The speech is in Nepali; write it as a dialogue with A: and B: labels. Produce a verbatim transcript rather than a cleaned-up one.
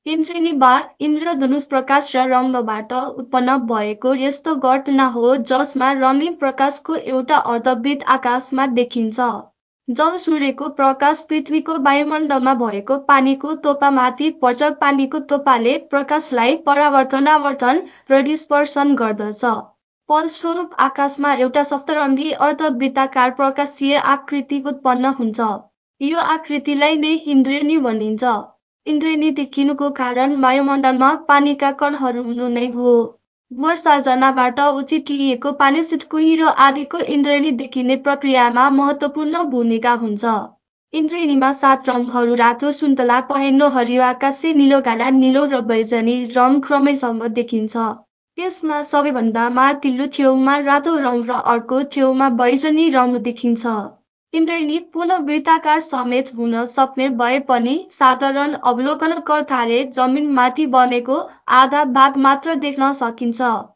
A: इन्द्रेणी वा इन्द्रधनुष प्रकाश र रङ्गबाट उत्पन्न भएको यस्तो घटना हो जसमा रङ्गीन प्रकाशको एउटा अर्धवृत्त आकाशमा देखिन्छ। जब सूर्यको प्रकाश पृथ्वीको वायुमण्डलमा भएको पानीको टोपामाथि पर्छ, पानीको टोपाले प्रकाशलाई परावर्तन र डिस्पर्सन गर्दछ। फलस्वरूप आकाशमा एउटा सप्तरङ्गी अर्धवृत्ताकार प्रकाशीय आकृति उत्पन्न हुन्छ। यो आकृतिलाई नै इन्द्रेणी भनिन्छ। इन्द्रेणी देखिनुको कारण वायुमण्डलमा पानीका कणहरू हुनु नै हो। वर्षाजलबाट उछिटिएको पानी, शीतकुहिरो आदिको इन्द्रेणी देखिने प्रक्रियामा महत्त्वपूर्ण भूमिका हुन्छ। इन्द्रेणीमा सात रङहरू रातो, सुन्तला, पहेँलो, हरियो, आकाशे नीलो, गाढा नीलो र बैजनी रङ क्रमशः देखिन्छ। यसमा सबैभन्दा माथिल्लो छेउमा रातो रङ र अर्को छेउमा बैजनी रङ देखिन्छ। इन्द्रेणी पूर्ण वृत्ताकार समेत हुन सक्ने भए पनि साधारण अवलोकनकर्ताले जमिनमाथि बनेको आधा भाग मात्र देख्न सकिन्छ।